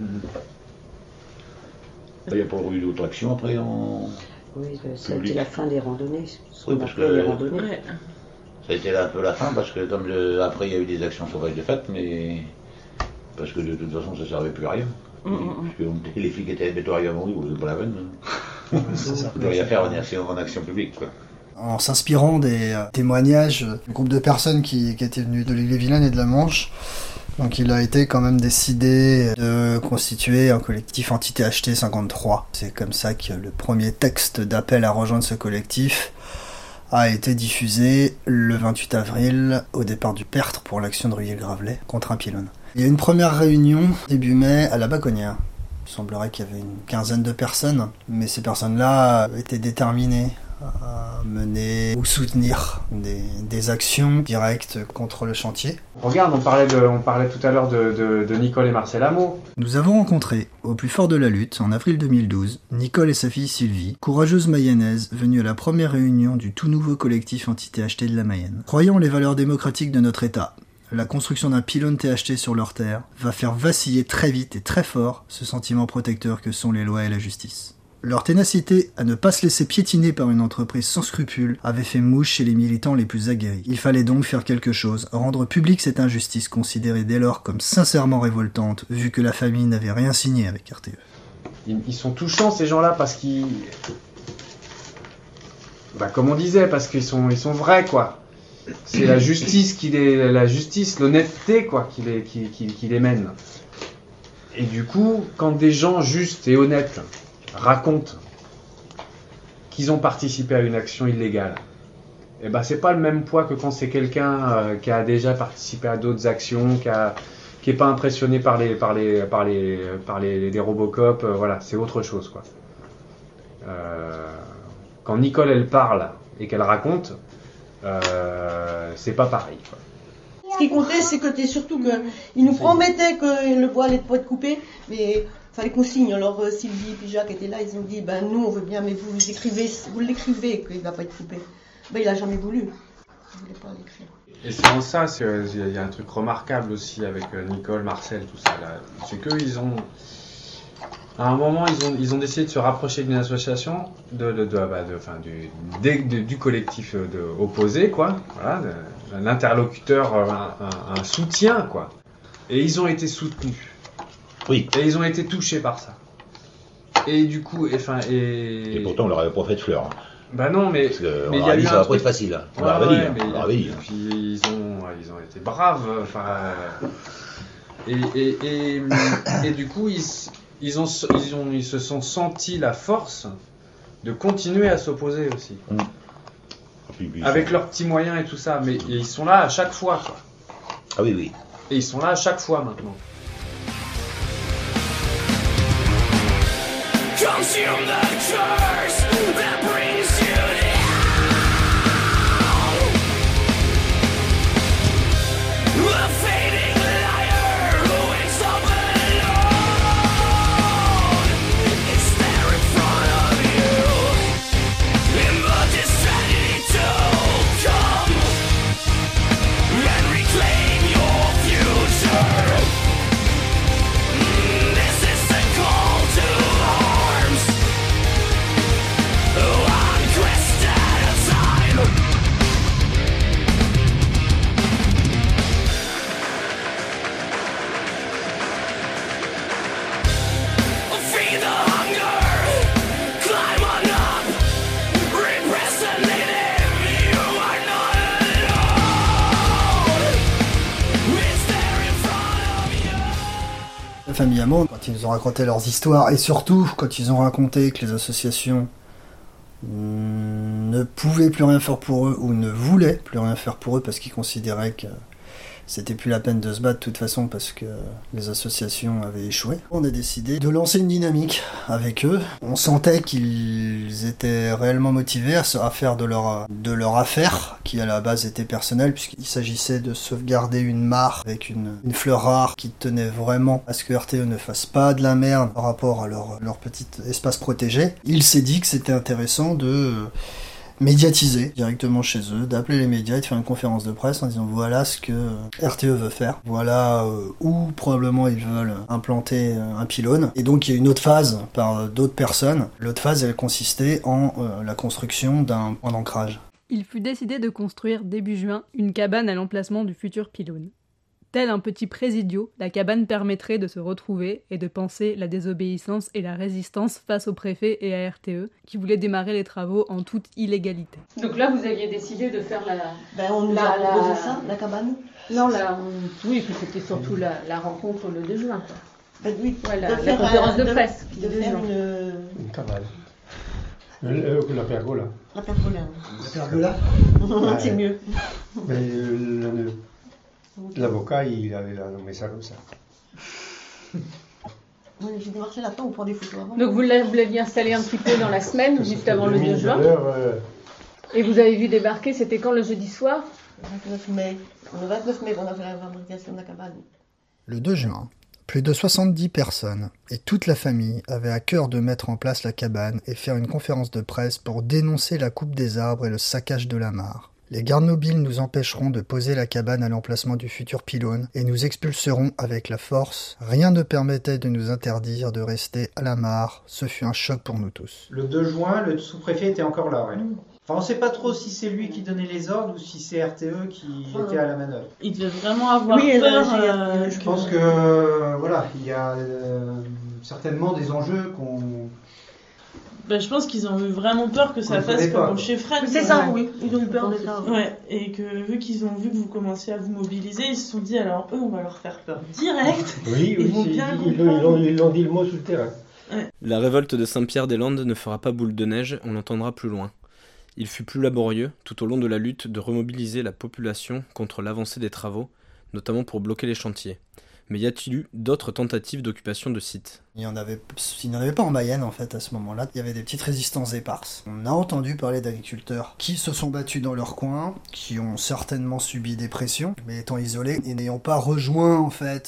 Il n'y a pas eu d'autres actions après Oui, ça a été la fin des randonnées. Oui, parce que ça a été un peu la fin, parce que comme après il y a eu des actions sauvages de fait, mais parce que de toute façon ça servait plus à rien. Parce que les flics étaient bétoirs à mourir, c'est pas la peine. On ne peut rien faire en action publique, quoi. En s'inspirant des témoignages du groupe de personnes qui étaient venues de l'Ille-et-Vilaine et de la Manche, donc il a été quand même décidé de constituer un collectif anti-THT 53. C'est comme ça que le premier texte d'appel à rejoindre ce collectif a été diffusé le 28 avril au départ du Pertre pour l'action de Ruillé-Gravelay contre un pylône. Il y a eu une première réunion début mai à la Baconnière. Il semblerait qu'il y avait une quinzaine de personnes, mais ces personnes-là étaient déterminées à mener ou soutenir des actions directes contre le chantier. Regarde, on parlait tout à l'heure de Nicole et Marcel Hameau. Nous avons rencontré, au plus fort de la lutte, en avril 2012, Nicole et sa fille Sylvie, courageuse mayonnaise, venue à la première réunion du tout nouveau collectif anti-THT de la Mayenne. Croyant les valeurs démocratiques de notre État, la construction d'un pylône THT sur leur terre va faire vaciller très vite et très fort ce sentiment protecteur que sont les lois et la justice. Leur ténacité à ne pas se laisser piétiner par une entreprise sans scrupules avait fait mouche chez les militants les plus aguerris. Il fallait donc faire quelque chose, rendre publique cette injustice considérée dès lors comme sincèrement révoltante, vu que la famille n'avait rien signé avec RTE. Ils sont touchants ces gens-là parce qu'ils... comme on disait, parce qu'ils sont vrais, quoi. C'est la justice l'honnêteté, quoi, qui les mène. Et du coup, quand des gens justes et honnêtes racontent qu'ils ont participé à une action illégale, et c'est pas le même poids que quand c'est quelqu'un qui a déjà participé à d'autres actions, qui est pas impressionné par les Robocop, voilà, c'est autre chose, quoi. Quand Nicole elle parle et qu'elle raconte, c'est pas pareil, quoi. Ce qui comptait, c'est que surtout qu'ils nous promettaient que le bois allait pas être coupé, mais fallait qu'on signe. Alors Sylvie et puis Jacques étaient là, ils ont dit, ben nous on veut bien, mais vous l'écrivez qu'il va pas être coupé. Ben il a jamais voulu. Il voulait pas l'écrire. Et c'est en ça, il y a un truc remarquable aussi avec Nicole, Marcel, tout ça là. C'est qu'ils ont, à un moment, ils ont décidé de se rapprocher d'une association du collectif opposé, quoi. Voilà, un interlocuteur, un soutien, quoi. Et ils ont été soutenus. Oui. Et ils ont été touchés par ça. Et du coup, et pourtant, on leur avait pas fait de fleurs. Bah non, mais parce que mais on leur a dit ça va pas être facile. On leur avait dit. On leur avait dit. Et puis ils ont été braves. Et du coup, ils se sont sentis la force de continuer à s'opposer aussi. Avec leurs petits moyens et tout ça, mais ils sont là à chaque fois, quoi. Ah oui, oui. Et ils sont là à chaque fois maintenant. Consume the curse that brings you down. A fading liar who wakes up alone is there in front of you. In the destiny to come and reclaim your future. This is the call to arms. One quest at a time. Feed the hunger, climb on up, repress the native, you are not alone. It's there in front of you. La famille Hamon, quand ils nous ont raconté leurs histoires, et surtout quand ils ont raconté que les associations ne pouvaient plus rien faire pour eux, ou ne voulaient plus rien faire pour eux, parce qu'ils considéraient que c'était plus la peine de se battre de toute façon, parce que les associations avaient échoué. On a décidé de lancer une dynamique avec eux. On sentait qu'ils étaient réellement motivés à faire de leur affaire, qui à la base était personnelle, puisqu'il s'agissait de sauvegarder une mare avec une fleur rare qui tenait vraiment à ce que RTE ne fasse pas de la merde par rapport à leur petit espace protégé. Il s'est dit que c'était intéressant de médiatiser directement chez eux, d'appeler les médias et de faire une conférence de presse en disant voilà ce que RTE veut faire, voilà où probablement ils veulent implanter un pylône. Et donc il y a une autre phase par d'autres personnes. L'autre phase, elle consistait en la construction d'un point d'ancrage. Il fut décidé de construire début juin une cabane à l'emplacement du futur pylône. Tel un petit présidio, la cabane permettrait de se retrouver et de penser la désobéissance et la résistance face au préfet et à RTE, qui voulaient démarrer les travaux en toute illégalité. Donc là, vous aviez décidé de faire la... Ben, on nous a proposé ça, la cabane. Non, oui, puis c'était surtout la rencontre le 2 juin, quoi. Ben oui, ouais, la conférence de presse. De faire une cabane. La pergola. La pergola. La pergola c'est mieux. Mais l'avocat, il avait nommé ça comme ça. Oui, j'ai démarché là-dedans, on prend des photos avant. Donc vous l'aviez installé un petit peu dans la semaine, juste avant le 2 juin. Et vous avez vu débarquer, c'était quand, le jeudi soir? Le 29 mai. Le 29 mai, on a fait la fabrication de la cabane. Le 2 juin, plus de 70 personnes et toute la famille avaient à cœur de mettre en place la cabane et faire une conférence de presse pour dénoncer la coupe des arbres et le saccage de la mare. Les gardes mobiles nous empêcheront de poser la cabane à l'emplacement du futur pylône et nous expulseront avec la force. Rien ne permettait de nous interdire de rester à la mare. Ce fut un choc pour nous tous. Le 2 juin, le sous-préfet était encore là, ouais. Enfin, on ne sait pas trop si c'est lui qui donnait les ordres ou si c'est RTE qui était à la manœuvre. Il devait vraiment avoir peur. Je pense que voilà, il y a certainement des enjeux qu'on... Ben, je pense qu'ils ont eu vraiment peur que ça fasse comme chez Fred. C'est ça, oui. Ils ont eu peur de ça. Ouais, et que vu qu'ils ont vu que vous commenciez à vous mobiliser, ils se sont dit alors eux, on va leur faire peur direct. Oui, ils vont bien ils l'ont dit le mot sous le terrain. Ouais. La révolte de Saint-Pierre-des-Landes ne fera pas boule de neige, on l'entendra plus loin. Il fut plus laborieux, tout au long de la lutte, de remobiliser la population contre l'avancée des travaux, notamment pour bloquer les chantiers. Mais y a-t-il eu d'autres tentatives d'occupation de sites ? Il n'y en avait pas en Mayenne en fait à ce moment-là. Il y avait des petites résistances éparses. On a entendu parler d'agriculteurs qui se sont battus dans leur coin, qui ont certainement subi des pressions, mais étant isolés et n'ayant pas rejoint en fait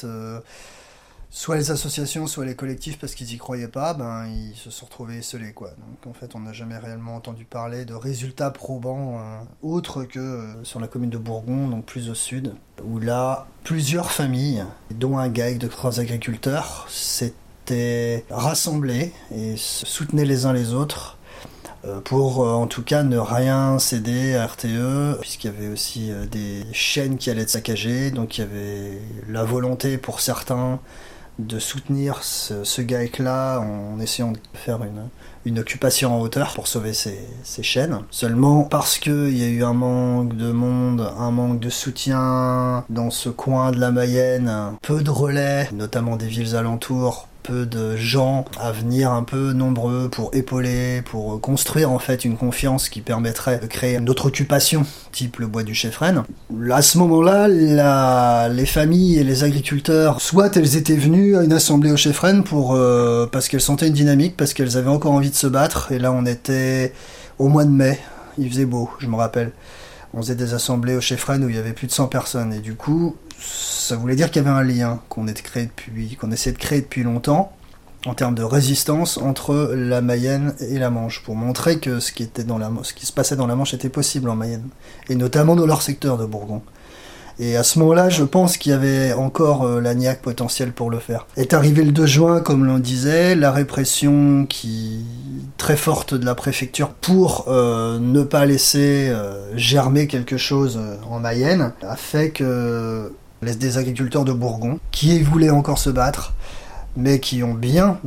soit les associations, soit les collectifs parce qu'ils y croyaient pas, ils se sont retrouvés esselés quoi. Donc en fait on n'a jamais réellement entendu parler de résultats probants autres que sur la commune de Bourgon, donc plus au sud, où là plusieurs familles, dont un GAEC de 3 agriculteurs, s'étaient rassemblés et se soutenaient les uns les autres pour en tout cas ne rien céder à RTE, puisqu'il y avait aussi des chaînes qui allaient être saccagées, donc il y avait la volonté pour certains de soutenir ce GAEC-là en essayant de faire une occupation en hauteur pour sauver ces chaînes. Seulement parce qu'il y a eu un manque de monde, un manque de soutien dans ce coin de la Mayenne, peu de relais, notamment des villes alentours, peu de gens à venir un peu nombreux pour épauler, pour construire en fait une confiance qui permettrait de créer une autre occupation, type le bois du Cheffren. À ce moment-là, les familles et les agriculteurs, soit elles étaient venues à une assemblée au Cheffren parce qu'elles sentaient une dynamique, parce qu'elles avaient encore envie de se battre, et là on était au mois de mai, il faisait beau, je me rappelle. On faisait des assemblées au Cheffren où il y avait plus de 100 personnes, et du coup, ça voulait dire qu'il y avait un lien qu'on essayait de créer depuis longtemps, en termes de résistance entre la Mayenne et la Manche, pour montrer que ce qui se passait dans la Manche était possible en Mayenne, et notamment dans leur secteur de Bourgon. Et à ce moment-là, je pense qu'il y avait encore la niaque potentielle pour le faire. Est arrivé le 2 juin, comme l'on disait, la répression très forte de la préfecture pour ne pas laisser germer quelque chose en Mayenne, a fait que des agriculteurs de Bourgon, qui voulaient encore se battre, mais qui ont bien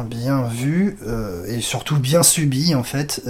vu et surtout bien subi en fait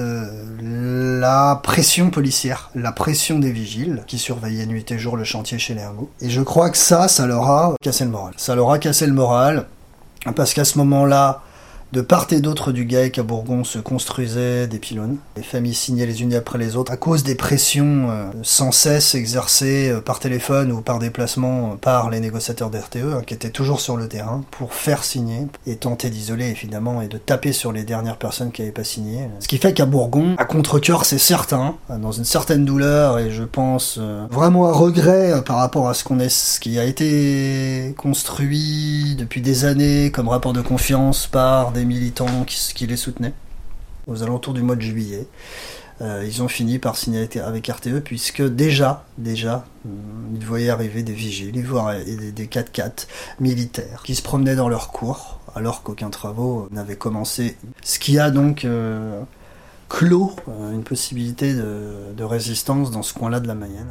la pression policière, la pression des vigiles qui surveillaient nuit et jour le chantier chez les hameaux. Et je crois que ça leur a cassé le moral. Ça leur a cassé le moral parce qu'à ce moment-là, de part et d'autre du GAEC à Bourgon se construisaient des pylônes. Les familles signaient les unes après les autres à cause des pressions sans cesse exercées par téléphone ou par déplacement par les négociateurs d'RTE qui étaient toujours sur le terrain pour faire signer et tenter d'isoler évidemment et de taper sur les dernières personnes qui n'avaient pas signé. Ce qui fait qu'à Bourgon, à contre-cœur c'est certain, dans une certaine douleur et je pense vraiment à regret par rapport à ce qui a été construit depuis des années comme rapport de confiance par des militants qui les soutenaient aux alentours du mois de juillet. Ils ont fini par signer avec RTE puisque déjà ils voyaient arriver des vigiles, ils voyaient des 4x4 militaires qui se promenaient dans leur cours alors qu'aucun travaux n'avait commencé. Ce qui a donc clos une possibilité de résistance dans ce coin-là de la Mayenne.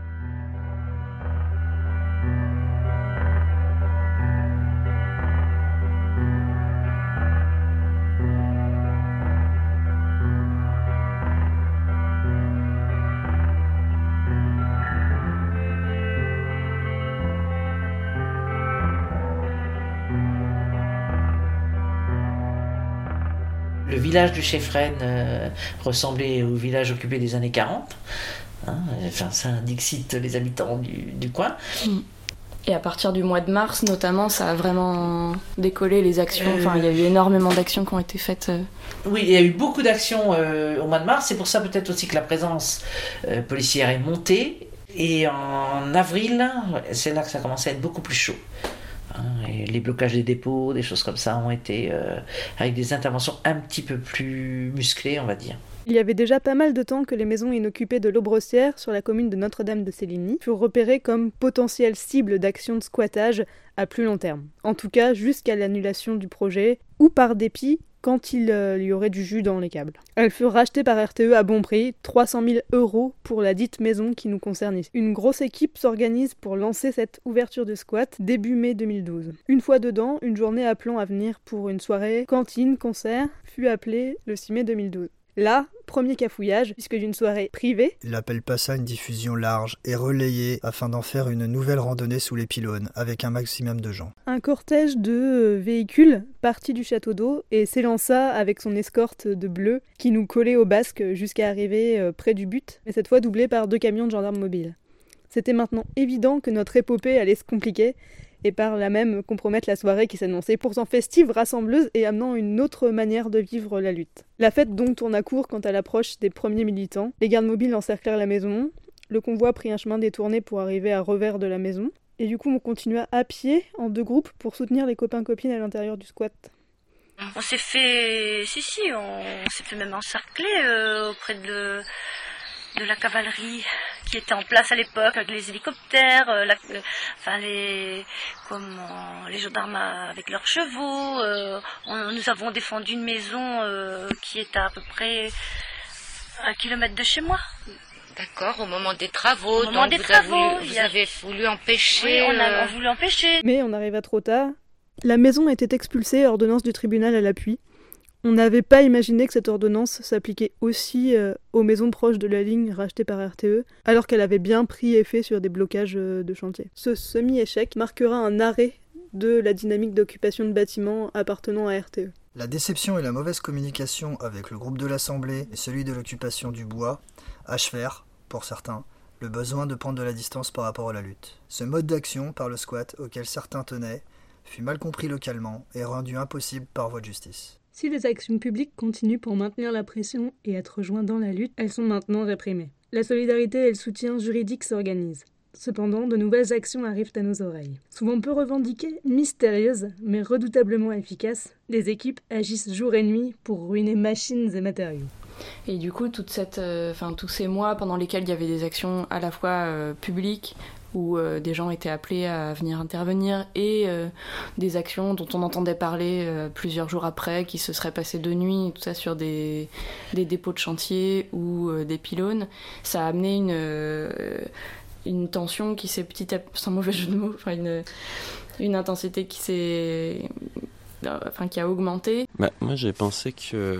Le village du Cheffren ressemblait au village occupé des années 40. Ça dixit les habitants du coin. Et à partir du mois de mars, notamment, ça a vraiment décollé les actions. Il y a eu énormément d'actions qui ont été faites. Oui, il y a eu beaucoup d'actions au mois de mars. C'est pour ça peut-être aussi que la présence policière est montée. Et en avril, c'est là que ça a commencé à être beaucoup plus chaud. Et les blocages des dépôts, des choses comme ça ont été avec des interventions un petit peu plus musclées, on va dire. Il y avait déjà pas mal de temps que les maisons inoccupées de l'Aubrossière, sur la commune de Notre-Dame-de-Séligny, furent repérées comme potentielles cibles d'actions de squattage à plus long terme. En tout cas, jusqu'à l'annulation du projet, ou par dépit, quand il y aurait du jus dans les câbles. Elles furent rachetées par RTE à bon prix, 300 000 € pour la dite maison qui nous concerne ici. Une grosse équipe s'organise pour lancer cette ouverture de squat début mai 2012. Une fois dedans, une journée appelant à venir pour une soirée cantine-concert fut appelée le 6 mai 2012. Là, premier cafouillage, puisque d'une soirée privée, il appelle pas ça une diffusion large et relayée afin d'en faire une nouvelle randonnée sous les pylônes avec un maximum de gens. Un cortège de véhicules partit du château d'eau et s'élança avec son escorte de bleu qui nous collait au basque jusqu'à arriver près du but, mais cette fois doublé par 2 camions de gendarmes mobiles. C'était maintenant évident que notre épopée allait se compliquer et par là même compromettre la soirée qui s'annonçait pourtant festive, rassembleuse et amenant une autre manière de vivre la lutte. La fête donc tourne à court quant à l'approche des premiers militants. Les gardes mobiles encerclèrent la maison, le convoi prit un chemin détourné pour arriver à revers de la maison, et du coup on continua à pied en 2 groupes pour soutenir les copains-copines à l'intérieur du squat. On s'est fait, on s'est fait même encercler auprès de la cavalerie qui était en place à l'époque, avec les hélicoptères, les gendarmes avec leurs chevaux. Nous avons défendu une maison qui est à peu près à 1 kilomètre de chez moi. D'accord, au moment des travaux. Vous avez voulu empêcher... Oui, on a voulu empêcher. Mais on arriva trop tard. La maison était expulsée, ordonnance du tribunal à l'appui. On n'avait pas imaginé que cette ordonnance s'appliquait aussi aux maisons proches de la ligne rachetée par RTE, alors qu'elle avait bien pris effet sur des blocages de chantier. Ce semi-échec marquera un arrêt de la dynamique d'occupation de bâtiments appartenant à RTE. La déception et la mauvaise communication avec le groupe de l'Assemblée et celui de l'occupation du bois achevèrent, pour certains, le besoin de prendre de la distance par rapport à la lutte. Ce mode d'action par le squat auquel certains tenaient fut mal compris localement et rendu impossible par voie de justice. Si les actions publiques continuent pour maintenir la pression et être joints dans la lutte, elles sont maintenant réprimées. La solidarité et le soutien juridique s'organisent. Cependant, de nouvelles actions arrivent à nos oreilles. Souvent peu revendiquées, mystérieuses, mais redoutablement efficaces, les équipes agissent jour et nuit pour ruiner machines et matériaux. Et du coup, tous ces mois pendant lesquels il y avait des actions à la fois publiques, où des gens étaient appelés à venir intervenir, et des actions dont on entendait parler plusieurs jours après, qui se seraient passées de nuit, tout ça sur des dépôts de chantier ou des pylônes, ça a amené une tension qui s'est sans mauvais jeu de mots, une intensité qui a augmenté. Moi j'ai pensé que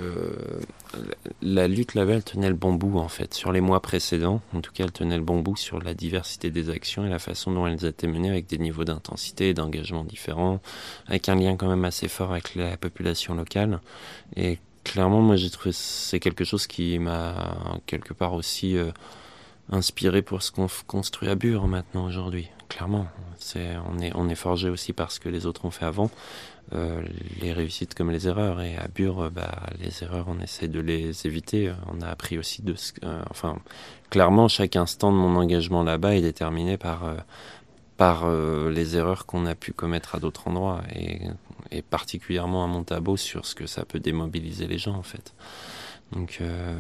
la lutte là-bas elle tenait le bon bout en fait. Sur les mois précédents, en tout cas elle tenait le bon bout sur la diversité des actions et la façon dont elles étaient menées avec des niveaux d'intensité et d'engagement différents, avec un lien quand même assez fort avec la population locale. Et clairement moi j'ai trouvé c'est quelque chose qui m'a quelque part aussi inspiré pour ce qu'on construit à Bure maintenant aujourd'hui. Clairement, on est forgé aussi par ce que les autres ont fait avant. Les réussites comme les erreurs, et à Bure les erreurs on essaie de les éviter. On a appris aussi clairement chaque instant de mon engagement là-bas est déterminé par les erreurs qu'on a pu commettre à d'autres endroits, et particulièrement à Montabo sur ce que ça peut démobiliser les gens en fait. Donc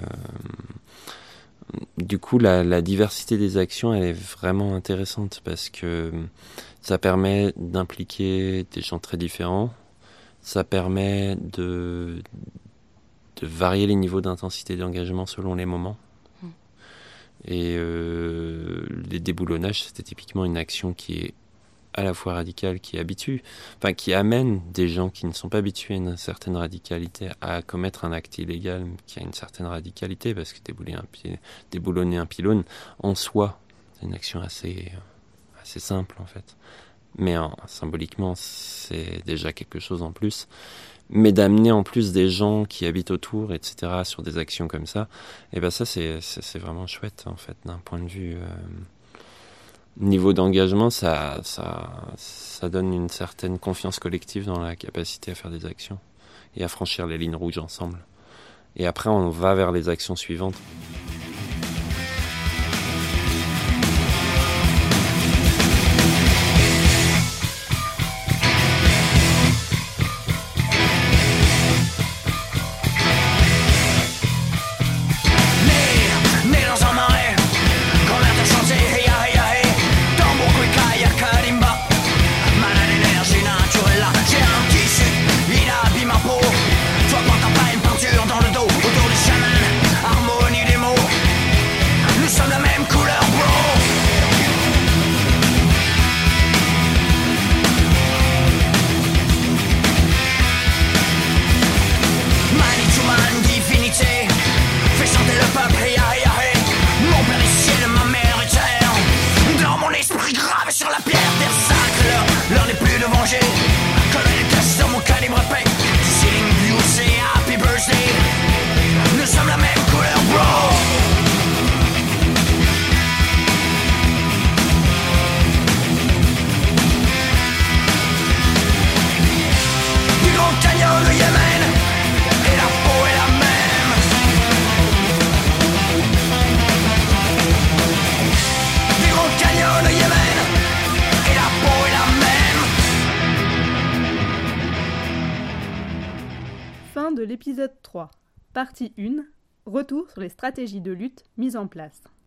du coup la diversité des actions elle est vraiment intéressante parce que ça permet d'impliquer des gens très différents, ça permet de varier les niveaux d'intensité d'engagement selon les moments. Et les déboulonnages, c'était typiquement une action qui est à la fois radicale, qui amène des gens qui ne sont pas habitués à une certaine radicalité à commettre un acte illégal qui a une certaine radicalité, parce que déboulonner un pylône, en soi, c'est une action assez simple en fait. Mais symboliquement, c'est déjà quelque chose en plus. Mais d'amener en plus des gens qui habitent autour, etc., sur des actions comme ça, et ça c'est vraiment chouette en fait, d'un point de vue niveau d'engagement, ça donne une certaine confiance collective dans la capacité à faire des actions et à franchir les lignes rouges ensemble. Et après, on va vers les actions suivantes. Toi quand t'as pas une peinture dans le dos, autour du chaman, harmonie des mots. Fin de l'épisode 3. Partie 1. Retour sur les stratégies de lutte mises en place.